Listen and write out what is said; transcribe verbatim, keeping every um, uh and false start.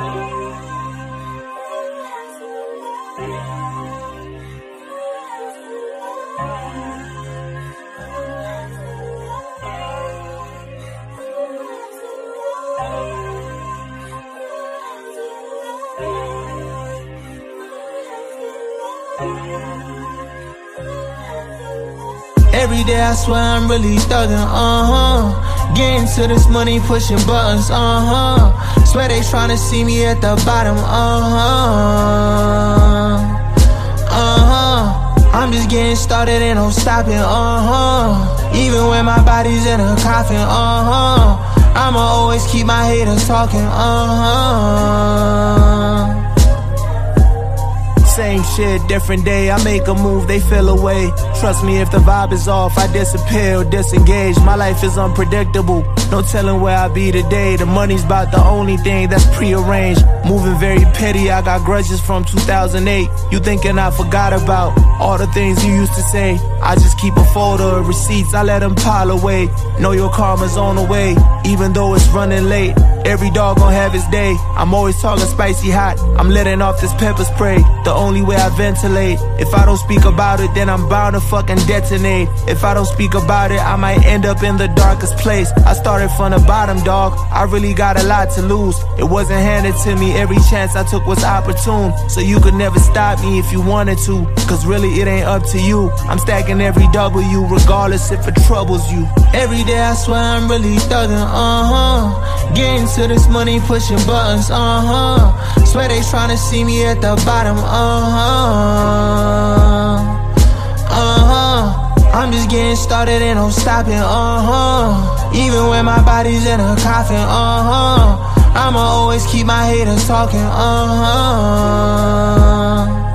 Every day I swear I'm really thuggin', uh-huh. Getting to this money, pushing buttons, uh-huh. Swear they tryna see me at the bottom, uh-huh. Uh-huh. I'm just getting started and no stopping, uh-huh. Even when my body's in a coffin, uh-huh. I'ma always keep my haters talking, uh-huh. Same shit, different day, I make a move, they feel away. Trust me, if the vibe is off, I disappear or disengage. My life is unpredictable, no telling where I'll be today. The money's about the only thing that's prearranged. Moving very petty, I got grudges from two thousand eight. You thinking I forgot about all the things you used to say? I just keep a folder of receipts, I let them pile away. Know your karma's on the way, even though it's running late. Every dog gon' have his day. I'm always talking spicy hot, I'm letting off this pepper spray. The only way I ventilate. If I don't speak about it, then I'm bound to fucking detonate. If I don't speak about it, I might end up in the darkest place. I started from the bottom, dog, I really got a lot to lose. It wasn't handed to me, every chance I took was opportune. So you could never stop me if you wanted to, cause really it ain't up to you. I'm stacking every W, regardless if it troubles you. Every day I swear I'm really thuggin', uh-huh. Getting to this money, pushing buttons, uh-huh. Swear they tryna see me at the bottom, uh-huh. Uh-huh. I'm just getting started and no stopping, uh-huh. Even when my body's in a coffin, uh-huh. I'ma always keep my haters talking, uh-huh.